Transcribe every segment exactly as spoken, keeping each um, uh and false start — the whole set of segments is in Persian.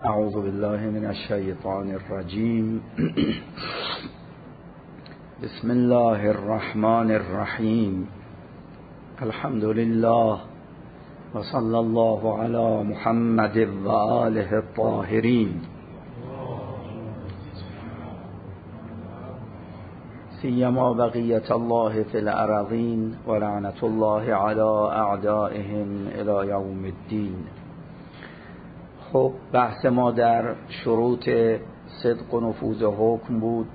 اعوذ بالله من الشیطان الرجیم. بسم الله الرحمن الرحیم. الحمد لله و صلی الله علی محمد و آله الطاهرین. سیما بقیت الله فی الارضین و لعنت الله علی اعدائهم الی یوم الدین. خب بحث ما در شروط صدق و نفوذ حکم بود.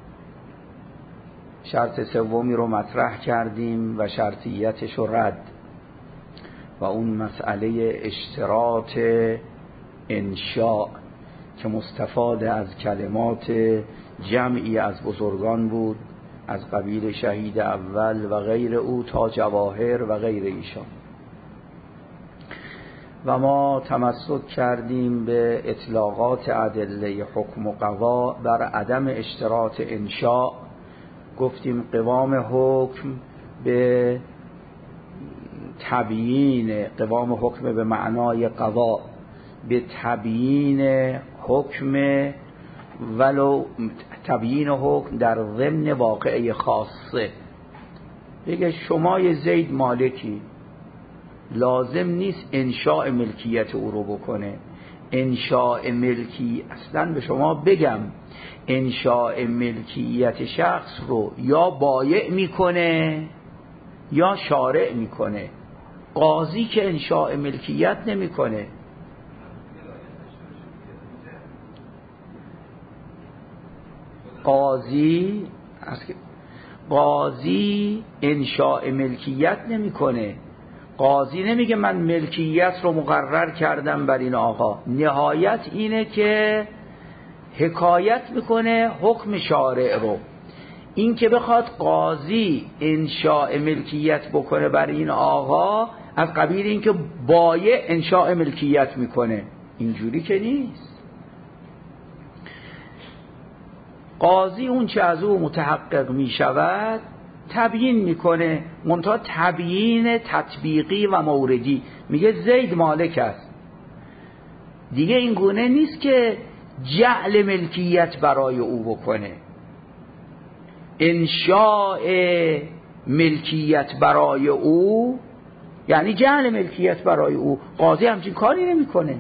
شرط سومی رو مطرح کردیم و شرطیتش رو رد و اون مسئله اشتراط انشاء که مستفاد از کلمات جمعی از بزرگان بود، از قبیل شهید اول و غیر او تا جواهر و غیر ایشان. و ما تمسک کردیم به اطلاقات ادله حکم و قضا بر عدم اشتراط انشاء. گفتیم قوام حکم به تبیین، قوام حکم به معنای قضا به تبیین حکم، ولو تبیین حکم در ضمن واقعه خاصه. بگه شما یه زید مالکی، لازم نیست انشاء ملکیت او رو بکنه. انشاء ملکی اصلا به شما بگم انشاء ملکیت شخص رو یا بایع میکنه یا شارع میکنه. قاضی که انشاء ملکیت نمیکنه. قاضی قاضی انشاء ملکیت نمیکنه. قاضی نمیگه من ملکیت رو مقرر کردم بر این آقا. نهایت اینه که حکایت میکنه حکم شارع رو. این که بخواد قاضی انشاء ملکیت بکنه بر این آقا از قبیل این که بایع انشاء ملکیت میکنه، اینجوری که نیست. قاضی اون چه از او متحقق میشود تبیین میکنه، منتها تبیین تطبیقی و موردی. میگه زید مالک است، دیگه این گونه نیست که جعل ملکیت برای او بکنه. انشاء ملکیت برای او یعنی جعل ملکیت برای او. قاضی همچین کاری نمیکنه.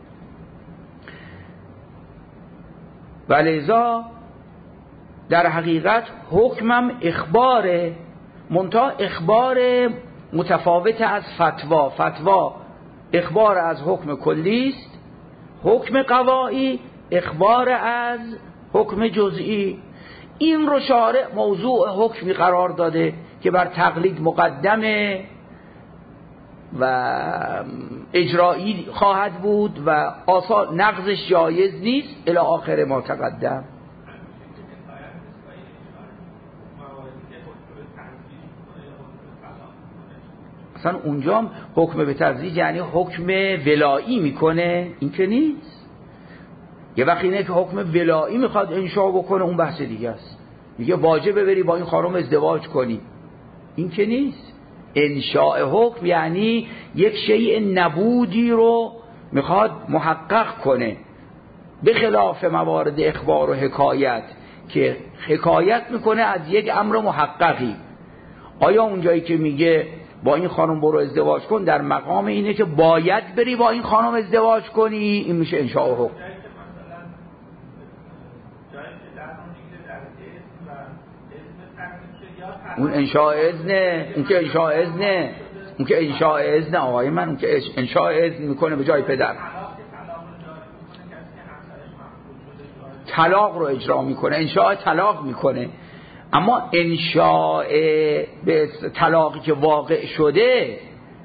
ولذا در حقیقت حکمم اخباره، منتها اخبار متفاوت از فتوا. فتوا اخبار از حکم کلی است، حکم قضایی اخبار از حکم جزئی. این رو شارع موضوع حکمی قرار داده که بر تقلید مقدمه و اجرایی خواهد بود و آثار نقضش جایز نیست الی آخر ما تقدم. اصلا اونجا حکم به تزویج یعنی حکم ولایی میکنه، این که نیست. یه وقتی اینه که حکم ولایی میخواد انشاء بکنه، اون بحث دیگه است. میگه واجبه بری با این خانم ازدواج کنی، این که نیست. انشاء حکم یعنی یک شیء نبودی رو میخواد محقق کنه، به خلاف موارد اخبار و حکایت که حکایت میکنه از یک امر محققی. آیا اونجایی که میگه با این خانم برو ازدواج کن در مقام اینه که باید بری با این خانم ازدواج کنی؟ این میشه انشاء حکم. اون انشاء اذنه، اون که انشاء اذنه، اون که انشاء اذنه آقای من، اون که انشاء اذن میکنه به جای پدر. طلاق رو اجرا میکنه، انشاء طلاق میکنه. اما انشاء به طلاقی که واقع شده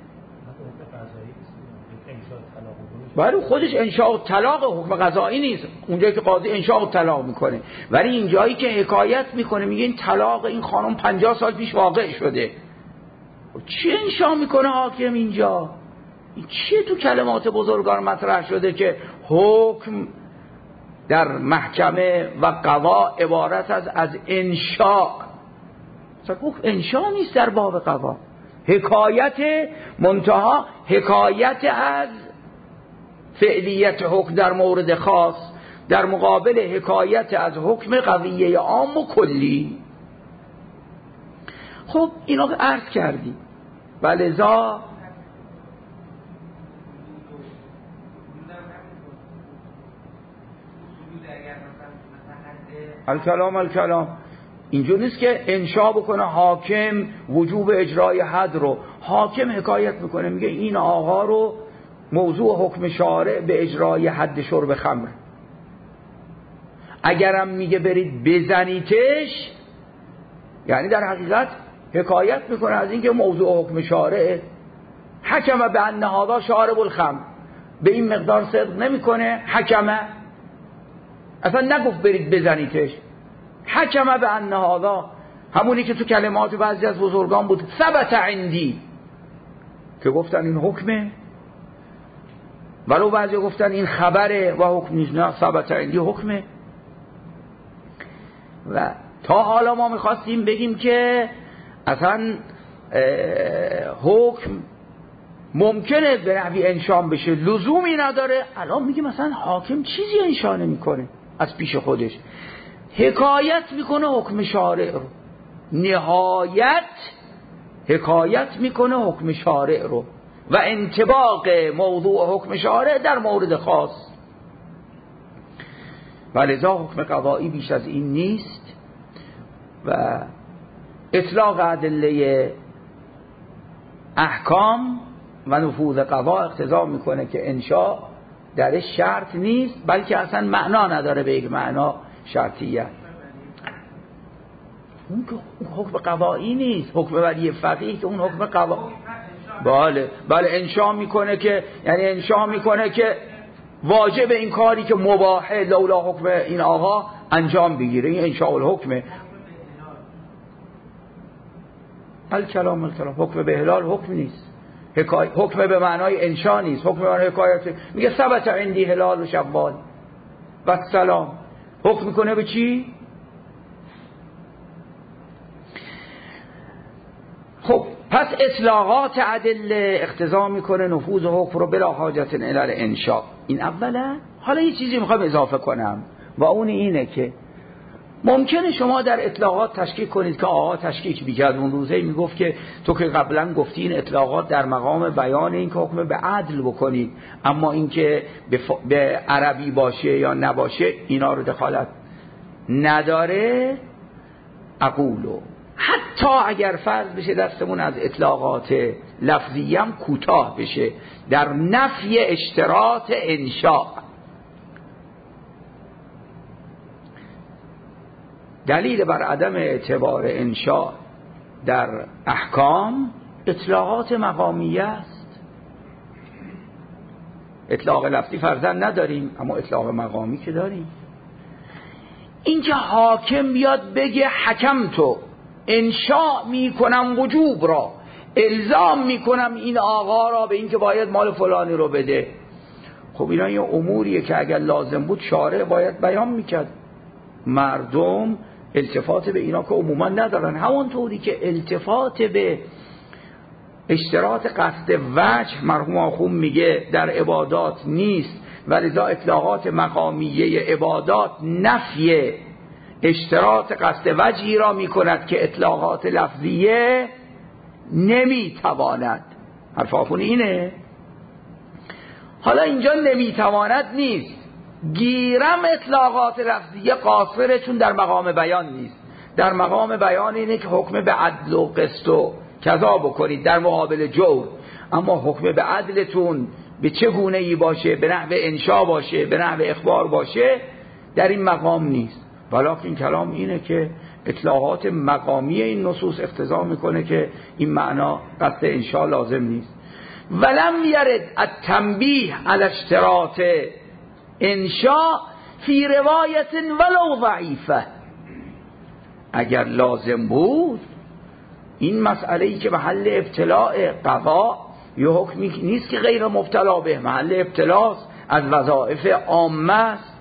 ولی خودش انشاء طلاق حکم قضایی نیست. اونجایی که قاضی انشاء طلاق میکنه، ولی اینجایی که حکایت میکنه میگه این طلاق این خانم پنجاه سال پیش واقع شده. چی انشاء میکنه حاکم اینجا؟ این چیه تو کلمات بزرگان مطرح شده که حکم در محکمه و قضا عبارت از از انشاء. حکم انشاء نیست در باب قضا. حکایت منتها حکایت از فعلیت حکم در مورد خاص در مقابل حکایت از حکم قضیه عام و کلی. خب اینو عرض کردی و لذا الکلام الکلام اینجور نیست که انشا بکنه حاکم وجوب اجرای حد رو. حاکم حکایت میکنه میگه این آقا رو موضوع حکم شارع به اجرای حد شرب خمر، اگرم میگه برید بزنیتش یعنی در حقیقت حکایت میکنه از اینکه موضوع حکم شارع. حکمه به ان هذا شارب الخمر، به این مقدار صدق نمیکنه. حکمه اصلا نگفت برید بزنیتش، حکمه به ان هذا همونی که تو کلمات بعضی از بزرگان بود ثبت عندی که گفتن این حکمه، ولو بعضی گفتن این خبره و حکم نیست. نه، ثبت عندی حکمه. و تا حالا ما میخواستیم بگیم که اصلا حکم ممکنه به نحوی انشام بشه، لزومی نداره. الان میگیم مثلا حاکم چیزی انشا نمیکنه از پیش خودش، حکایت میکنه حکم شارع رو، نهایت حکایت میکنه حکم شارع رو و انطباق موضوع حکم شارع در مورد خاص. ولذا حکم قضایی بیش از این نیست و اطلاق ادله احکام و نفوذ قضا اقتضا میکنه که انشاء درش شرط نیست، بلکه اصلا معنا نداره به یک معنا شرطیه. اون که حکم قضایی نیست، حکم ولی فقیه که اون حکم قضایی. بله بله انشاء میکنه که یعنی انشاء میکنه که واجب این کاری که مباحه لولا حکم این آقا انجام بگیره، این انشاء الحکمه. الکلام الکلام حکم به احلال حکم نیست، حکم به معنای انشاء نیست، حکم به معنای حکایت. میگه ثبت عندی هلال و شوال و سلام، حکم میکنه به چی؟ خب پس اطلاقات ادله اقتضا میکنه نفوذ حکم رو بلا حاجت الی الانشاء. این اوله. حالا یه چیزی میخوام اضافه کنم و اون اینه که ممکنه شما در اطلاقات تشکیک کنید که آقا تشکیک بیکرد اون روزه میگفت که تو که قبلا گفتی این اطلاقات در مقام بیان این که حکم به عدل بکنید، اما این که به, ف... به عربی باشه یا نباشه اینا رو دخالت نداره. اقولو حتی اگر فرض بشه دستمون از اطلاقات لفظی هم کوتاه بشه در نفی اشتراط انشاء، دلیل بر عدم اعتبار انشاء در احکام اطلاقات مقامیه است. اطلاق لفظی فرضاً نداریم اما اطلاق مقامی که داریم. اینکه حاکم بیاد بگه حکم تو انشاء میکنم وجوب را، الزام میکنم این آقا را به اینکه باید مال فلانی رو بده، خب اینا یه اموریه که اگر لازم بود شارع باید بیان میکرد. مردم التفات به اینا که عموما ندارن، همونطوری که التفات به اشتراط قصد وجه مرحوم آخوند میگه در عبادات نیست و لذا اطلاقات مقامیه عبادات نفی اشتراط قصد وجهی را میکند که اطلاقات لفظیه نمیتواند. حرف آخوند اینه. حالا اینجا نمیتواند نیست، گیرم اطلاقات لفظیه قاصره چون در مقام بیان نیست. در مقام بیان اینه که حکم به عدل و قسط و کذا بکنید در مقابل جور، اما حکم به عدلتون به چه گونه ای باشه، به نحو انشا باشه، به نحو اخبار باشه، در این مقام نیست. ولیکن کلام اینه که اطلاقات مقامی این نصوص اقتضا میکنه که این معنا قصد انشا لازم نیست. ولم یرد التنبیه علی اشتراط انشاء فی روایت ولو ضعیفه. اگر لازم بود این مسئله ای که محل ابتلاء قضا یه حکمی نیست که غیر مبتلا به، محل ابتلاست، از وظایف عامه است.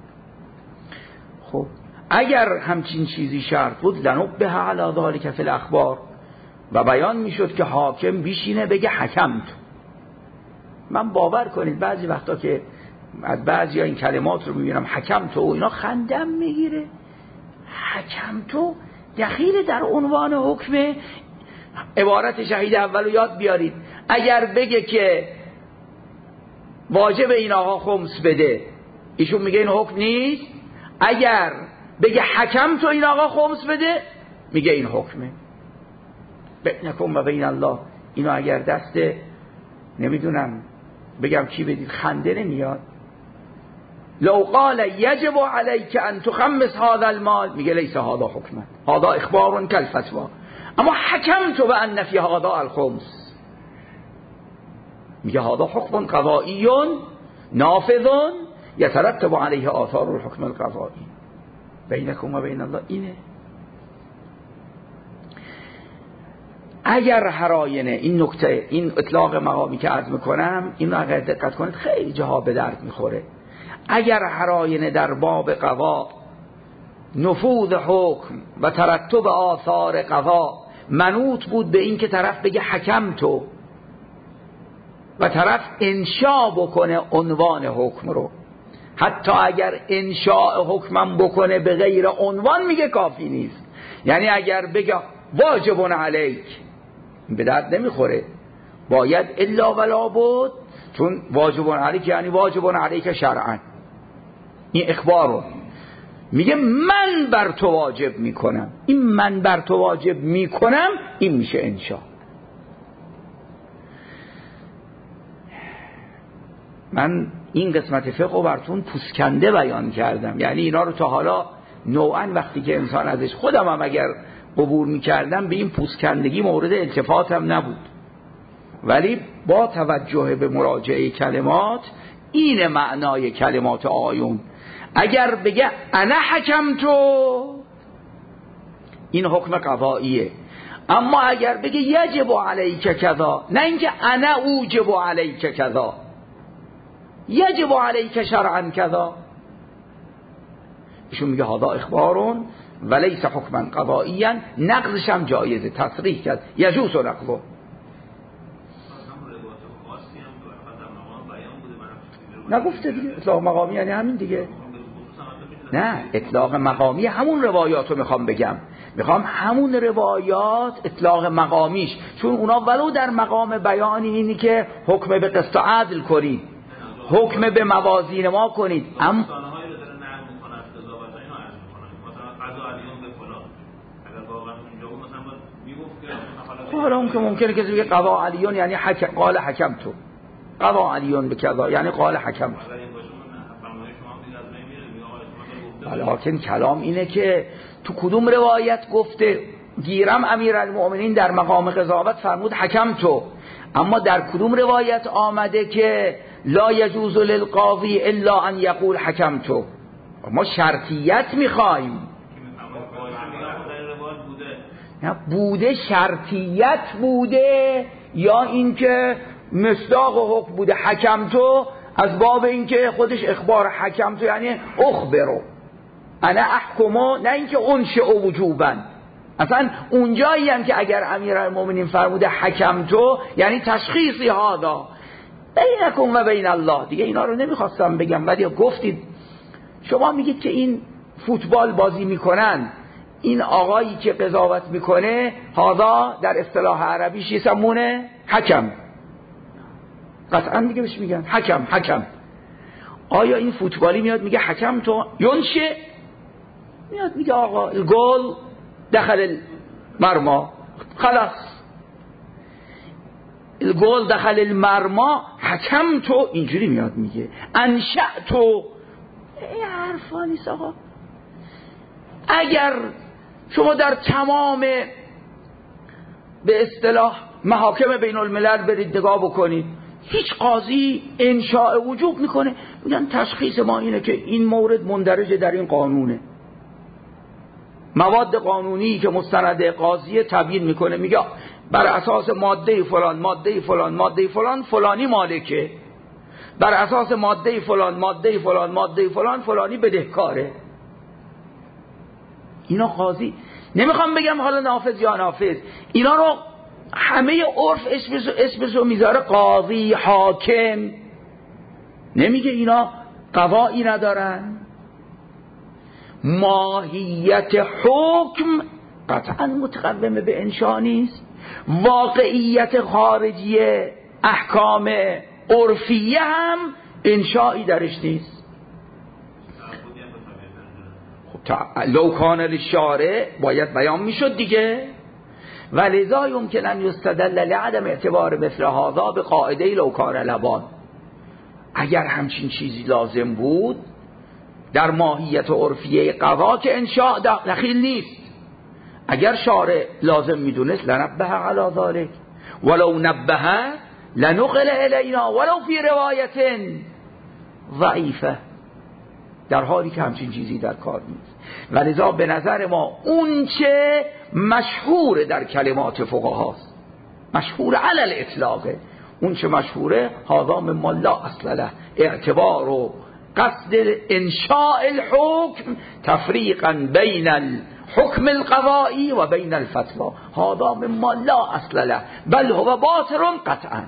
خب اگر همچین چیزی شرط بود لنبه علی ذلک فی الاخبار، و بیان میشد که حاکم بیشینه بگه حکمت، من باور کنید بعضی وقتا که از بعضی ها این کلمات رو میبینم حکم تو اینا خندم میگیره. حکم تو دخیل در عنوان حکم. عبارت شهید اول رو یاد بیارید. اگر بگه که واجب این آقا خمس بده، ایشون میگه این حکم نیست. اگر بگه حکم تو این آقا خمس بده، میگه این حکمه. بینکم و بین الله. اینو اگر دست نمیدونم بگم چی بدید خنده نمیاد. لو قال یجب علیک ان تخمس هذا المال، میگه لیس هذا حکما، هذا اخبار کالفتوی. اما حکم تو به ان فی هذا الخمس، میگه هذا حکم قضایی نافذ یترتب علیه آثار الحکم القضایی. بینکم و بین الله اینه. اگر هر آینه این نکته، این اطلاق مقامی که عرض میکنم، اینو اگر دقت کنید خیلی جاها به درد میخوره. اگر هر آینه در باب قضا نفوذ حکم و ترتب آثار قضا منوط بود به این که طرف بگه حکم تو و طرف انشاء بکنه عنوان حکم رو، حتی اگر انشاء حکمم بکنه به غیر عنوان میگه کافی نیست. یعنی اگر بگه واجب علیک به درد نمیخوره، باید الا ولا بود، چون واجب علیک یعنی واجب علیک شرعا. این اخبارو میگه من بر تو واجب میکنم. این من بر تو واجب میکنم این میشه انشاء. من این قسمت فقه رو براتون پوسکنده بیان کردم، یعنی اینا رو تا حالا نوعا وقتی که انسان ازش خودم هم اگر عبور میکردم به این پوسکندگی مورد التفاتم نبود، ولی با توجه به مراجعه کلمات این معنای کلمات آیون. اگر بگه انا حکم تو این حکم قضاییه، اما اگر بگه یجب علیک کذا، نه اینکه انا اوجب علیک کذا، یجب علیک شرعا کذا، ایشون میگه هذا اخبارون ولیس حکما قضائیا. نقضش هم جایزه، تصریح کرد یجوز نقضه. نگفته دیگه اطلاق مقامی یعنی همین دیگه. نه، اطلاق مقامی همون روایات رو میخوام بگم، میخوام همون روایات اطلاق مقامیش، چون اونا ولو در مقام بیانی اینی که حکم به قسط و عدل کنید، حکم به موازین ما کنید، اما حالا اون که ممکنه کسی بگه قضا علیون یعنی حکم، قال حکم تو، قضا علیون به کذا یعنی قال حکم تو. لکن کلام اینه که تو کدوم روایت گفته گیرم امیرالمؤمنین در مقام قضاوت فرمود حکم تو، اما در کدوم روایت آمده که لا یجوز للقاضی الا ان یقول حکم تو؟ ما شرطیت میخوایم. نه بوده شرطیت بوده یا اینکه مصداق حکم بوده حکم تو، از باب اینکه خودش اخبار حکم تو یعنی اخبرو انا احکمو، نه اینکه انشئ وجوبا. اصلا اونجایی هم که اگر امیرالمومنین فرموده حکم تو یعنی تشخیصی هادا بینکم و بین الله. دیگه اینا رو نمیخواستم بگم ولی گفتید. شما میگید که این فوتبال بازی میکنن، این آقایی که قضاوت میکنه هادا در اصطلاح عربیش یسمونه حکم، قطعا دیگه بهش میگن حکم. حکم آیا این فوتبالی میاد میگه حکم تو ینشه، میاد میگه آقا الگول دخل المرمى خلاص، الگول دخل المرمى حکم تو اینجوری میاد میگه انشأ تو. این حرفا نیست آقا. اگر شما در تمام به اصطلاح محاکم بین الملل برید نگاه بکنید، هیچ قاضی انشاء وجوب میکنه میگن تشخیص ما اینه که این مورد مندرج در این قانونه، مواد قانونی که مستند قاضی تبیین میکنه، میگه بر اساس ماده فلان ماده فلان ماده فلان فلانی مالکه، بر اساس ماده فلان ماده فلان ماده فلان فلانی بدهکاره. اینا قاضی، نمیخوام بگم حالا نافذ یا نافذ، اینا رو همه عرف اسمشو اسمشو میذاره قاضی، حاکم، نمیگه اینا قضایی ندارن. ماهیت حکم قطعا متقوم به انشاء نیست. واقعیت خارجی احکام عرفیه هم انشایی درش نیست. خب لو کان للشارع باید بیان میشد دیگه. ولذا يمكن ان يستدل لعدم اعتبار مثل هذا به قاعده لو کان لبان. اگر همچین چیزی لازم بود در ماهیت عرفیه قضا که انشاء دخیل نیست. اگر شارع لازم میدونست لنبه علی ذلك ولو نبه لنقل الینا ولو فی روایت ضعیفه، در حالی که همچین چیزی در کار نیست. ولذا به نظر ما اون چه مشهور در کلمات فقهاست، مشهور علی الاطلاقه، اون چه مشهوره هذا مما لا اصل له، اعتبار و قصد انشاء الحكم تفریقا بین الحكم القضائي و بین الفتوى، هذا مما لا اصل له بل هو باطل قطعا.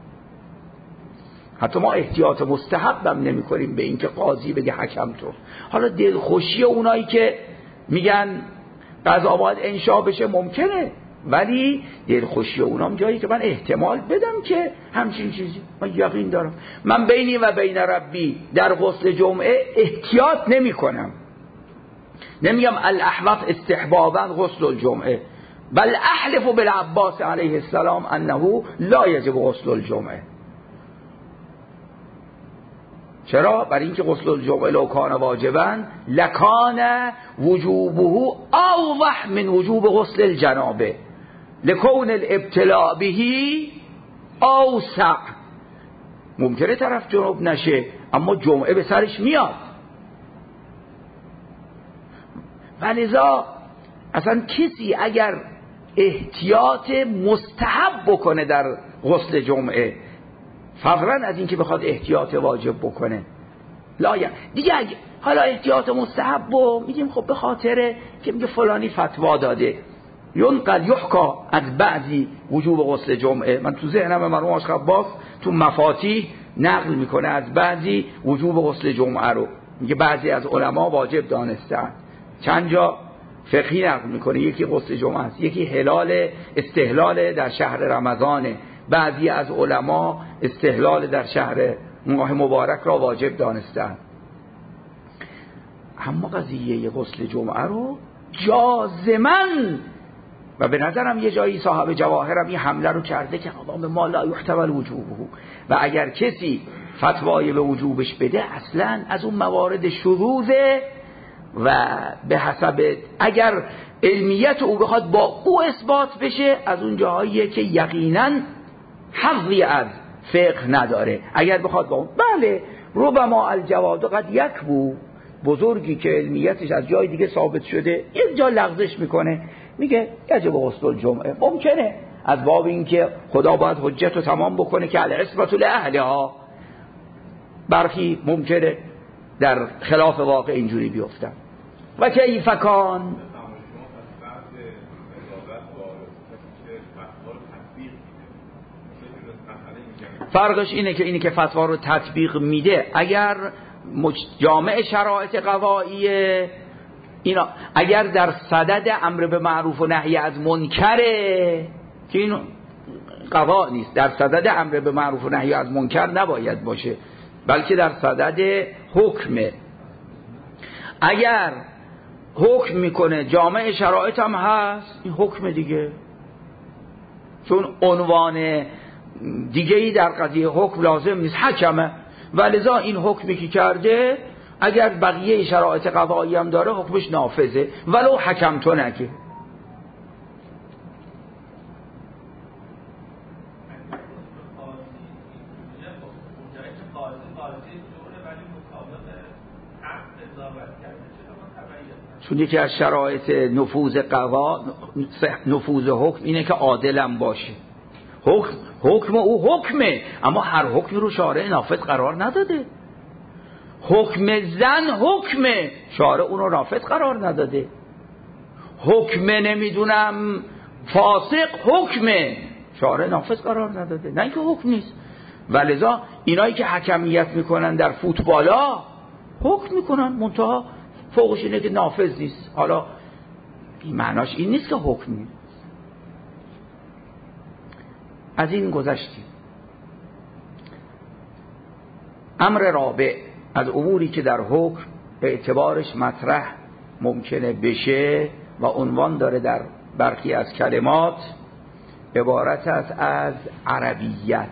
حتی ما احتیاط مستحب هم نمی کنیم به اینکه قاضی بگه حکم تو. حالا دلخوشی اونایی که میگن قضا باید انشاء بشه ممکنه، ولی دلخوشی اونام جایی که من احتمال بدم که همچین چیزی، من یقین دارم. من بینی و بین ربی در غسل جمعه احتیاط نمی کنم، نمیگم الاحوط استحبابا غسل الجمعه، بل احلف بالعباس علیه السلام انه لا یجب غسل الجمعه. چرا؟ برای اینکه غسل الجمعه لو کان واجبا لکان وجوبه اوضح من وجوب غسل الجنابه لکون الابتلاء به اوسع. ممکنه طرف جنوب نشه اما جمعه به سرش میاد. ولذا اصلا کسی اگر احتیاط مستحب بکنه در غسل جمعه فضلا از اینکه بخواد احتیاط واجب بکنه لایم دیگه، حالا احتیاط مستحب و میگیم خب به خاطر که میگه فلانی فتوا داده، ينقل يحکا از بعضی وجوب غسل جمعه. من تو ذهنم مرحوم آقا عباس تو مفاتیح نقل میکنه از بعضی وجوب غسل جمعه رو، میگه بعضی از علما واجب دانستن. چند جا فقهی نقل میکنه، یکی غسل جمعه است، یکی هلال استهلال در شهر رمضانه، بعضی از علما استهلال در شهر ماه مبارک را واجب دانستن. اما قضیه غسل جمعه رو جازمن، و به نظرم یه جایی صاحب جواهرم این حمله رو کرده که قوام ما لا یحتمل وجوبه، و اگر کسی فتوای به وجوبش بده اصلا از اون موارد شذوذه و به حسب اگر علمیت او بخواد با او اثبات بشه از اون جاهاییه که یقینا حظی از فقه نداره. اگر بخواد با اون بله ربما الجواد قد یکبو، بزرگی که علمیتش از جای دیگه ثابت شده یک جا لغزش میکنه میگه یجب غسل الجمعه، ممکنه از باب اینکه خدا باید حجت رو تمام بکنه که العصمت لاهلها، برخی ممکنه در خلاف واقع اینجوری بیفتن. و کیف کان فرقش اینه که اینی که فتوا رو تطبیق میده اگر جامع شرایط قضاییه، اینا اگر در صدد امر به معروف و نهی از منکره که این قضا نیست، در صدد امر به معروف و نهی از منکر نباید باشه بلکه در صدد حکمه. اگر حکم میکنه جامع شرایط هم هست این حکم دیگه، چون عنوان دیگه ای در قضیه حکم لازم نیست، حکمه. ولذا این حکمی که کرده اگر بقیه شرایط قضایی هم داره حکمش نافذه ولو حکم تو نگه. چون یکی از شرایط نفوذ قضا نفوذ حکم اینه که عادلم باشه. حکم حکم او حکمه، اما هر حکمی رو شارع نافذ قرار نداده. حکم زن حکمه، شارع اون رو نافذ قرار نداده. حکم نمیدونم فاسق حکمه، شارع نافذ قرار نداده، نه اینکه حکم نیست. ولذا اینایی که حکمیت میکنن در فوتبالا حکم میکنن، منتها فوقش اینه که نافذ نیست. حالا این معناش این نیست که حکم نیست. از این گذشتیم. امر رابع از اموری که در حکم اعتبارش مطرح ممکنه بشه و عنوان داره در برخی از کلمات، عبارت است از عربیت.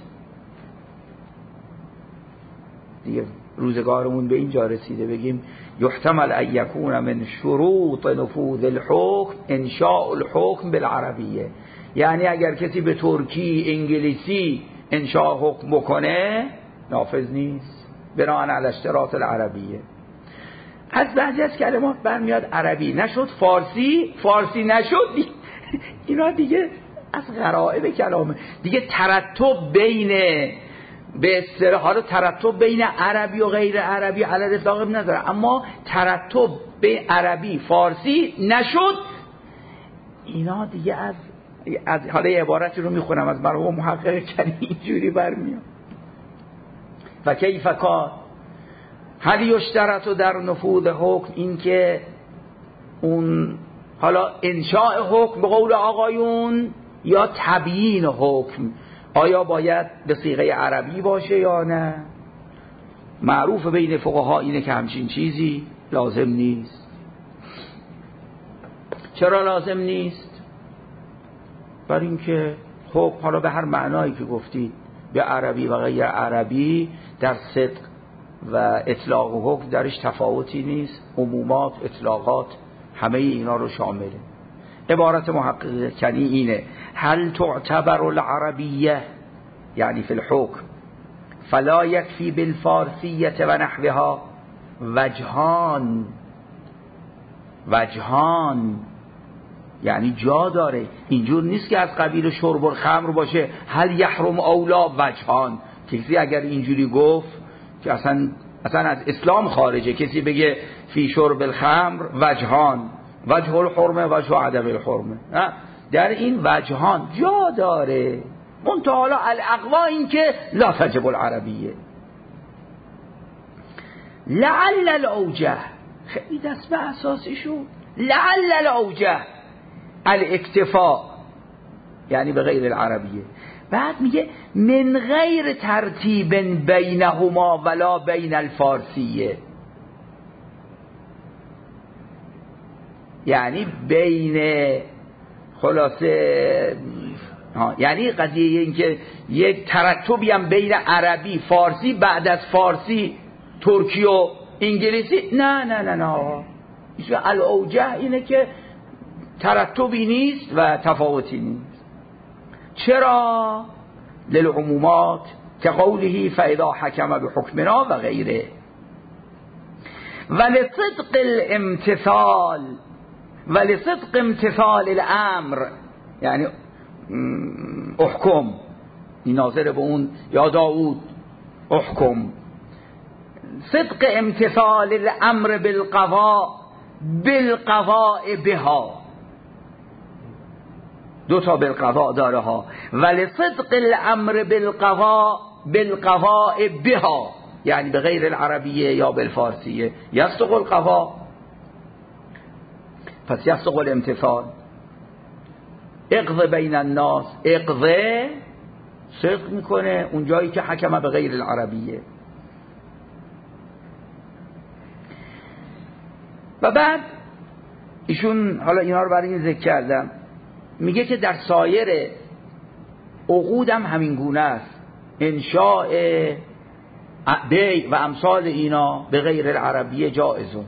دیگه روزگارمون به اینجا رسیده بگیم یحتمل ان یکون من شروط نفوذ الحکم انشاء الحکم بالعربیه، یعنی اگر کسی به ترکی انگلیسی انشاء حکم بکنه نافذ نیست بناء علی اشتراط العربیه. از بعضی از کلمات برمیاد عربی نشد فارسی، فارسی نشد اینا دیگه از غرائب کلامه دیگه. ترتب بین به اصطلاح حالا ترتب بین عربی و غیر عربی علی الاطلاق نداره، اما ترتب بین عربی فارسی نشد اینا دیگه از از حالا عبارتی رو میخونم از مرحوم محقق کنی اینجوری برمیاد. و کیف کان هل یشترط در نفوذ حکم، این که اون حالا انشاء حکم به قول آقایون یا تبیین حکم آیا باید به صیغه عربی باشه یا نه؟ معروف بین فقها اینه که همچین چیزی لازم نیست. چرا لازم نیست؟ برای اینکه خب حالا به هر معنایی که گفتی به عربی و غیر عربی در صدق و اطلاق و حکم درش تفاوتی نیست، عمومات اطلاقات همه اینا رو شامله. عبارت محقق کنی اینه هل تعتبر العربیه یعنی فی الحکم فلا یکفی بالفارسیه و نحوها وجهان. وجهان یعنی جا داره، اینجور نیست که از قبیل شرب الخمر باشه هل یحرم اولا وجهان. کسی اگر اینجوری گفت که اصلا اصلا از اسلام خارجه، کسی بگه فی شرب الخمر وجهان، وجه الحرمه وجه عدم الحرمه، در این وجهان جا داره، منتها حالا الاقوا این که لا تجب العربیه. لعل الاوجه خیلی دست به اساسی شد، لعل الاوجه الاکتفاء یعنی به غیر العربیه. بعد میگه من غیر ترتیب بینهما ولا بین الفارسیه، یعنی بین خلاصه ها، یعنی قضیه این که یک ترتبی هم بین عربی فارسی بعد از فارسی ترکی و انگلیسی نه نه نه نه ایشون الاوجه اینه که ترتبی نیست و تفاوتی نیست. چرا؟ للعمومات که قوله فاذا حکم بحکمنا و غیره ولصدق الامتثال ولصدق امتثال الامر یعنی احکم، این ناظر به اون یا داود احکم، صدق امتثال الامر بالقضاء بالقضاء بها، دو تا بالقضاء داره ها، ولی صدق الامر بالقضاء بالقضاء بها یعنی به غیر العربیه یا بالفارسیه یصدق القضاء، پس یصدق الامتثال. اقض بین الناس، اقض صدق میکنه اون جایی که حکم به غیر العربیه. و بعد ایشون حالا اینا رو برای این ذکر کردم، میگه که در سایر عقود هم همین گونه است، انشاء بیع و امثال اینا به غیر العربیه جائزون،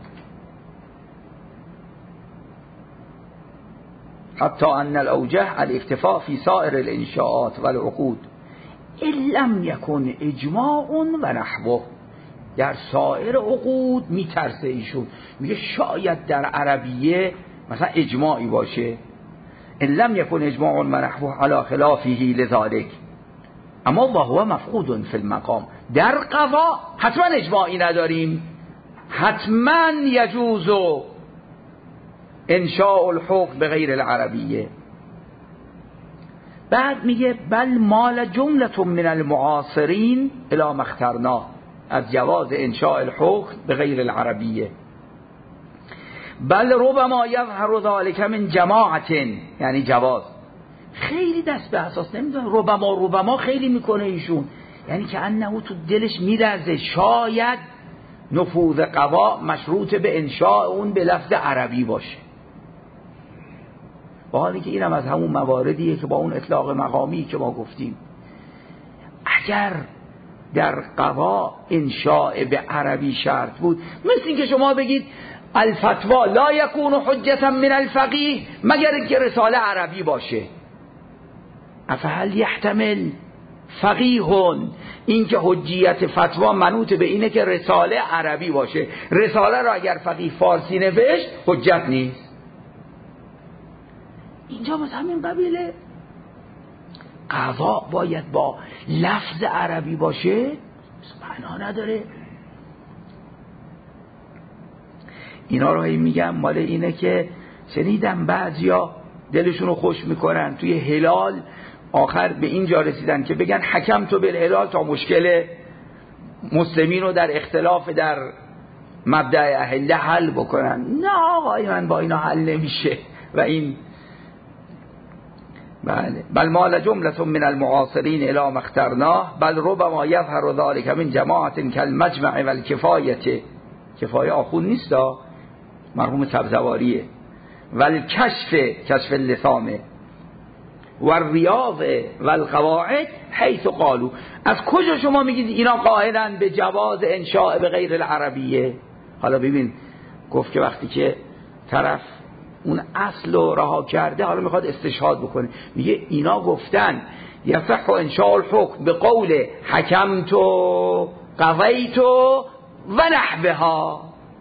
حتی ان الاوجه الاکتفاء فی سائر الانشاءات والعقود ان لم یکن اجماع و نحوه. در سایر عقود میترسه ایشون، میگه شاید در عربیه مثلا اجماعی باشه، ان لم یکن اجماع و نحوه علی خلافه لذلك، اما وهو مفقود فی المقام. در قضا حتما اجماعی نداریم، حتما یجوز انشاء الحکم به غیر العربیه. بعد میگه بل مال جملة من المعاصرین الی ما اخترنا، از جواز انشاء الحکم به غیر العربیه. بل ربما یظهر ذلك من جماعت، یعنی جواز. خیلی دست به اساس نمیدونه، ربما ربما خیلی میکنه ایشون، یعنی که انه تو دلش میلرزه شاید نفوذ قضا مشروط به انشاء اون به لفظ عربی باشه، با حالی که اینم از همون مواردیه که با اون اطلاق مقامی که ما گفتیم اگر در قضا انشاء به عربی شرط بود، مثل این که شما بگید الفتوا لا یکون حجتا من الفقیه مگر اینکه رساله عربی باشه. افهل یحتمل فقیهون، این که حجیت فتوا منوط به اینه که رساله عربی باشه، رساله را اگر فقیه فارسی نوشت حجت نیست. اینجا مثل همین قبیله قضا باید با لفظ عربی باشه، معنا نداره. اینا رو میگم مال اینه که شنیدم بعضیا دلشون رو خوش میکنن توی هلال آخر به اینجا رسیدن که بگن حکم تو بالهلال تا مشکل مسلمین رو در اختلاف در مبدأ اهله حل بکنن. نه آقای من با اینا حل نمیشه. و این بله بل مال جملة من المعاصرین الی ما اخترناه بل ربما یظهر ذلك من جماعت کالمجمع والکفایة. کفایه آخون نیست، مرحوم سبزواریه. والکشف کشف اللثامه والریاض والقواعد حیث قالو. از کجا شما میگید اینا قائلن به جواز انشاء به غیر العربیه؟ حالا ببین گفت که وقتی که طرف اون اصل رو رها کرده حالا میخواد استشهاد بکنه، میگه اینا گفتن یصح انشاء الحکم به قول حکمت و قضیت و نحوها.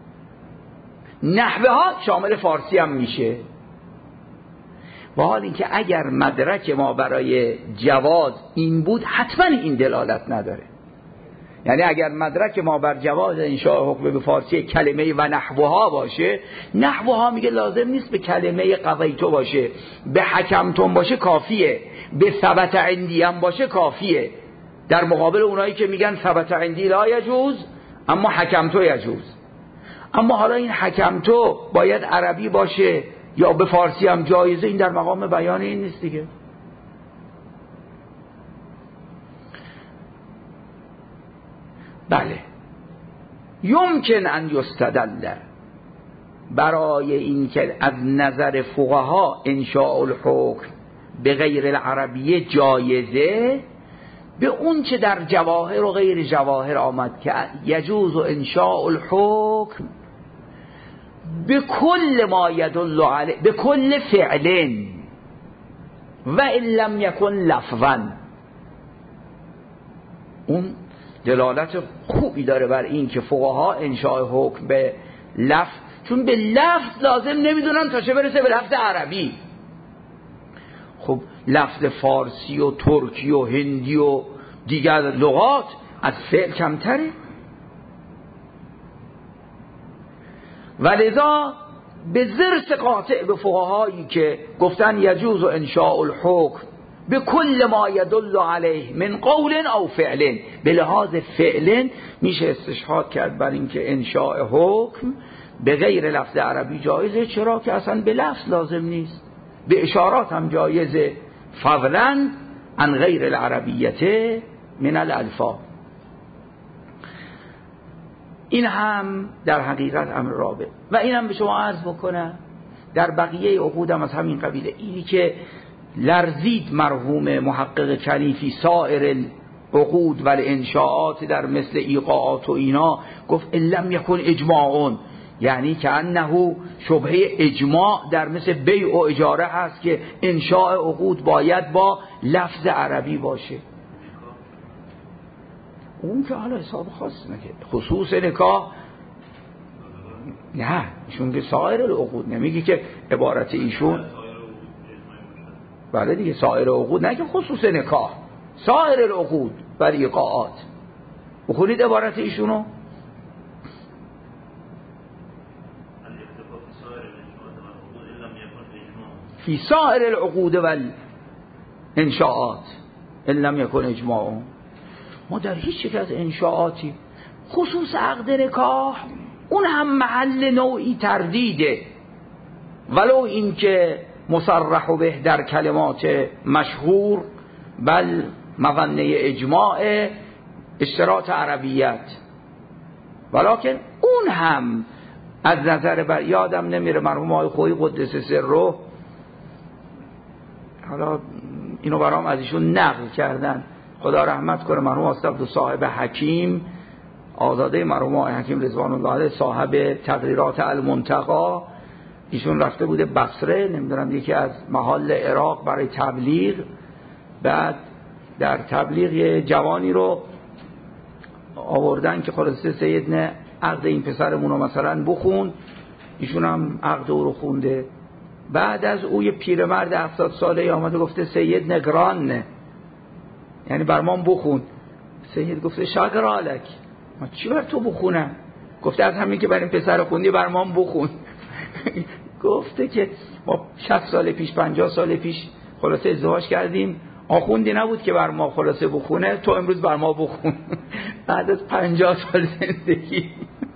نحوها شامل فارسی هم میشه، با حال اینکه اگر مدرک ما برای جواز این بود حتما این دلالت نداره. یعنی اگر مدرک ما بر جواز انشاء حکم به فارسی کلمه و نحوها باشه، نحوها میگه لازم نیست به کلمه قضیتو باشه، به حکمتون باشه کافیه، به ثبت عندی هم باشه کافیه، در مقابل اونایی که میگن ثبت عندی لا یجوز اما حکمتو یجوز. اما حالا این حکمتو باید عربی باشه یا به فارسی هم جایزه، این در مقام بیان این نیست دیگه. بله یمکن ان یستدل، برای این که از نظر فقها انشاء الحکم به غیر العربیه جایزه، به اون چه در جواهر و غیر جواهر آمد که یجوز انشاء الحکم به کل ما یدل علیه، به کل فعل و ان لم یکن لفظا. اون دلالت خوبی داره بر این که فقها انشاء حکم به لفظ، چون به لفظ لازم نمیدونن تا چه برسه به لفظ عربی. خب لفظ فارسی و ترکی و هندی و دیگر لغات از فعل کمتره، ولذا به زرس قاطع به فقهایی که گفتن یجوز و انشاء الحکم به کل ما یدل علیه من قول او فعل، به لحاظ فعل میشه استشهاد کرد بر اینکه انشاء حکم به غیر لفظ عربی جایزه، چرا که اصلا به لفظ لازم نیست، به اشارات هم جایزه، فضلا عن غیر العربیت من الالفاظ. این هم در حقیقت امر رابع. و اینم به شما عرض بکنم در بقیه عقودم از همین قبیله، اینی که لرزید مرحوم محقق کنیفی سایر العقود و الانشاءات در مثل ایقاعات و اینا، گفت ان لم یکن اجماعون، یعنی که انه شبهه اجماع در مثل بیع و اجاره هست که انشاء عقود باید با لفظ عربی باشه. اون که حالا حساب خاص نکرد، خصوص نکاح نه، ایشون که سایر العقود نمیگه که عبارت ایشون بله دیگه سایر العقود، نه که خصوص نکاح، سایر العقود بر ایقاعات. بخونید عبارت ایشونو، فی سایر العقود و انشاءات ان لم یکن اجماع. ما در هیچ یک از انشاءاتی خصوص عقد نکاح اون هم محل نوعی تردیده، ولو این که مصرح به در کلمات مشهور بل مظنه اجماع اشتراط عربیت، ولکن اون هم از نظر بر یادم نمیره مرحوم آقای خویی قدس سره، حالا اینو برام از ایشون نقل کردن، خدا رحمت کنه، مرحوم استاد صاحب حکیم آزاده مرحوم آقای حکیم رضوان الله علیه صاحب تقریرات المنتقی، ایشون رفته بوده بصره، نمیدونم یکی از محال عراق برای تبلیغ، بعد در تبلیغ یه جوانی رو آوردن که خلاصه سیدنا عقد این پسرمون رو مثلا بخون، ایشون هم عقد او رو خونده. بعد از او یه پیرمرد هفتاد ساله آمده گفته سید نگران، یعنی برمان بخون. سید گفته شاگرالک، ما چی بر تو بخونم؟ گفته از همین که بر این پسر خوندی برمان بخون. گفته که ما شصت سال پیش پنجاه سال پیش خلاصه ازدواج کردیم، آخوندی نبود که بر ما خلاصه بخونه، تو امروز بر ما بخون. بعد از پنجاه سال زندگی.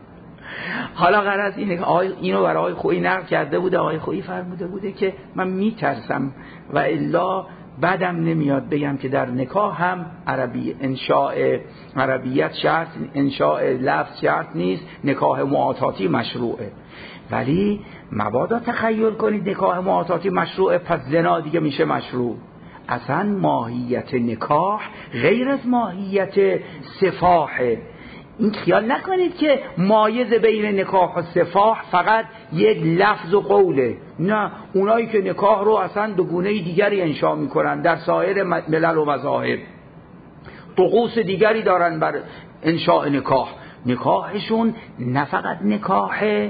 حالا غرض اینه، اینو برای آقای خویی نقل کرده بوده، آقای خویی فرموده بوده که من میترسم و الا بعدم نمیاد بگم که در نکاح هم عربی انشاء عربیت شرط، انشاء لفظ شرط نیست، نکاح معاطاتی مشروعه. ولی مبادا تخیل کنید نکاح معاطاتی مشروعه پس زنا دیگه میشه مشروع. اصلا ماهیت نکاح غیر از ماهیت سفاحه. این خیال نکنید که مایز بین نکاح و سفاح فقط یک لفظ و قوله، نه، اونایی که نکاح رو اصلا دو گونه دیگری انشا میکنن در سایر ملل و مذاهب، طقوس دیگری دارن بر انشاء نکاح. نکاحشون نه فقط نکاح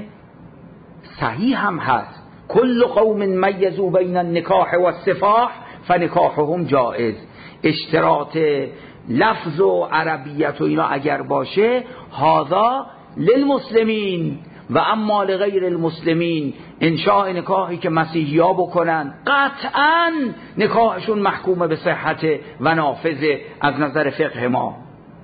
صحیح هم هست، کل قوم میزوا بین النکاح و السفاح فنکاحهم جائز. اشتراط لفظ و عربیت و اینا اگر باشه هذا للمسلمین و اما لغیر المسلمین، انشاء نکاحی که مسیحی ها بکنن قطعا نکاحشون محکومه به صحت و نافذه از نظر فقه ما.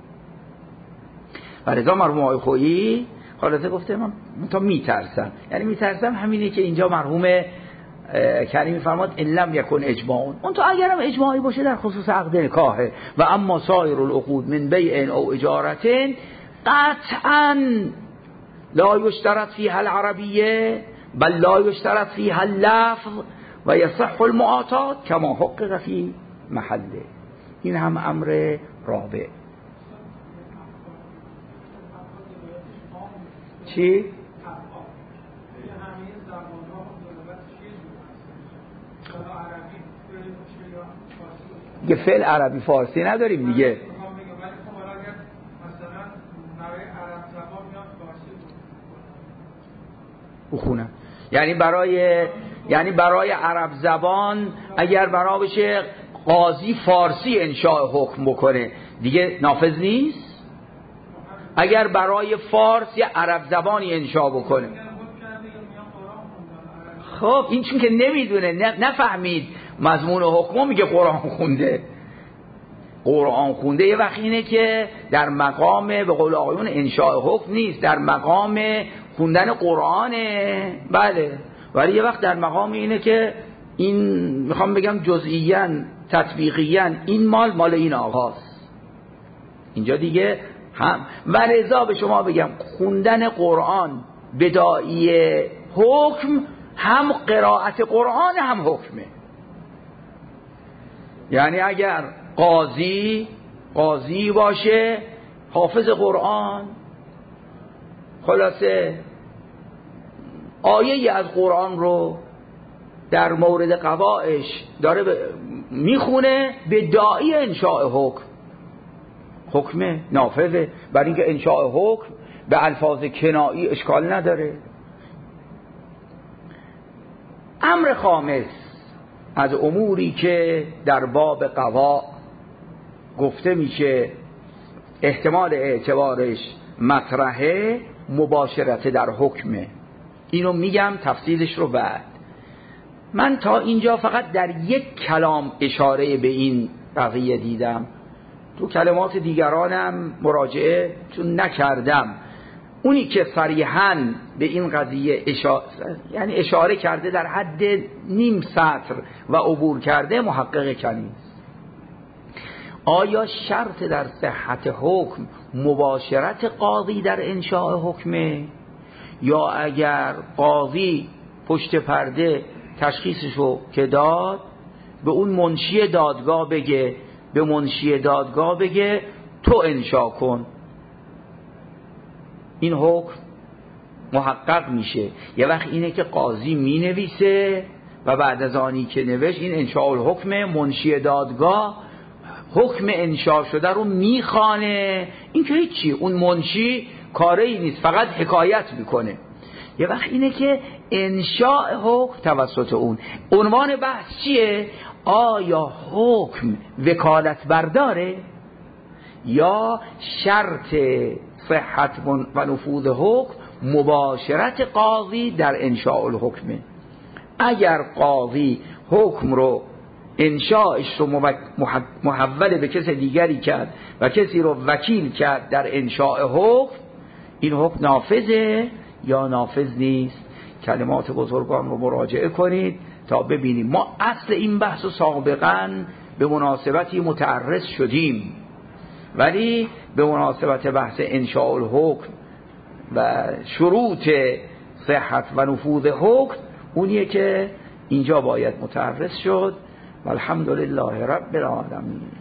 و رضا مرحوم آقای خویی خلاصه گفته من تا میترسم، یعنی میترسم همینه که اینجا مرحوم کریمی فرماد ان لم یکن اجماع، اون تو اگرم اجماعی باشه در خصوص عقد نکاحه و اما سایر العقود من بیع او اجارت قطعا لا یشترط فیها العربیه بل لا یشترط فیها اللفظ و یصح المعاطات کما حقق فی محله. این هم امر رابع. چی؟ یه فعل عربی فارسی نداریم دیگه. بخونم یعنی برای یعنی برای عرب زبان اگر بنا بشه قاضی فارسی انشاء حکم بکنه دیگه نافذ نیست، اگر برای فارس یه عرب زبانی انشاء بکنه. خب این چون که نمیدونه نفهمید مضمون حکم میگه قرآن خونده. قرآن خونده یه وقت اینه که در مقام به قول آقایون انشاء حکم نیست، در مقام خوندن قرآنه، بله، ولی یه وقت در مقام اینه که این میخوام بگم جزئیاً تطبیقیاً این مال مال این آقاست. اینجا دیگه هم و رضا به شما بگم خوندن قرآن بداعی حکم هم قرائت قرآن هم حکمه. یعنی اگر قاضی قاضی باشه حافظ قرآن، خلاصه آیه از قرآن رو در مورد قضایش داره ب... میخونه به داعی انشاء حکم، حکم نافذه، برای اینکه انشاء حکم به الفاظ کنایی اشکال نداره. امر خامس از اموری که در باب قضا گفته میشه احتمال اعتبارش مطرحه، مباشرت در حکمه. اینو میگم تفصیلش رو بعد. من تا اینجا فقط در یک کلام اشاره به این قضیه دیدم، تو کلمات دیگرانم مراجعه چون نکردم. اونی که صریحاً به این قضیه اشاره، یعنی اشاره کرده در حد نیم سطر و عبور کرده، محقق کنیز. آیا شرط در صحت حکم مباشرت قاضی در انشاء حکمه، یا اگر قاضی پشت پرده تشخیصشو که داد به اون منشی دادگاه بگه، به منشی دادگاه بگه تو انشاء کن، این حکم محقق میشه؟ یه وقت اینه که قاضی می نویسه و بعد از آنی که نوشت این انشاء الحکم، منشی دادگاه حکم انشاء شده رو میخوانه، این که هیچی، اون منشی کاری نیست، فقط حکایت میکنه. یه وقت اینه که انشاء حکم توسط اون. عنوان بحث چیه؟ آیا حکم وکالت برداره یا شرط صحت و نفوذ حکم مباشرت قاضی در انشاء الحکمه؟ اگر قاضی حکم رو انشاءش رو محول به کس دیگری کرد و کسی رو وکیل کرد در انشاء حکم، این حکم نافذه یا نافذ نیست؟ کلمات بزرگان رو مراجعه کنید تا ببینیم. ما اصل این بحث و سابقاً به مناسبتی متعرض شدیم، ولی به مناسبت بحث انشاء الحکم و شروط صحت و نفوذ حکم، اونیه که اینجا باید متعرض شد. والحمد لله رب العالمین.